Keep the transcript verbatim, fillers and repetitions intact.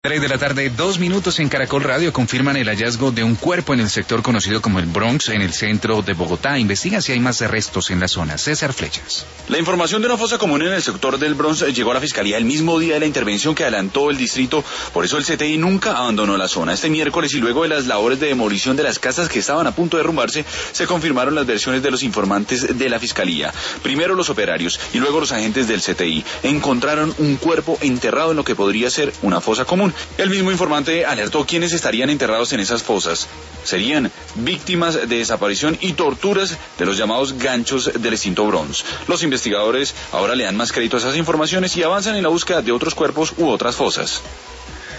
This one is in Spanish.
Tres de la tarde, dos minutos en Caracol Radio confirman el hallazgo de un cuerpo en el sector conocido como el Bronx, en el centro de Bogotá. Investigan si hay más restos en la zona. César Flechas. La información de una fosa común en el sector del Bronx llegó a la Fiscalía el mismo día de la intervención que adelantó el distrito. Por eso el C T I nunca abandonó la zona. Este miércoles, y luego de las labores de demolición de las casas que estaban a punto de derrumbarse, se confirmaron las versiones de los informantes de la Fiscalía. Primero los operarios y luego los agentes del C T I encontraron un cuerpo enterrado en lo que podría ser una fosa común. El mismo informante alertó quiénes estarían enterrados en esas fosas. Serían víctimas de desaparición y torturas de los llamados ganchos del extinto Bronx. Los investigadores ahora le dan más crédito a esas informaciones y avanzan en la búsqueda de otros cuerpos u otras fosas.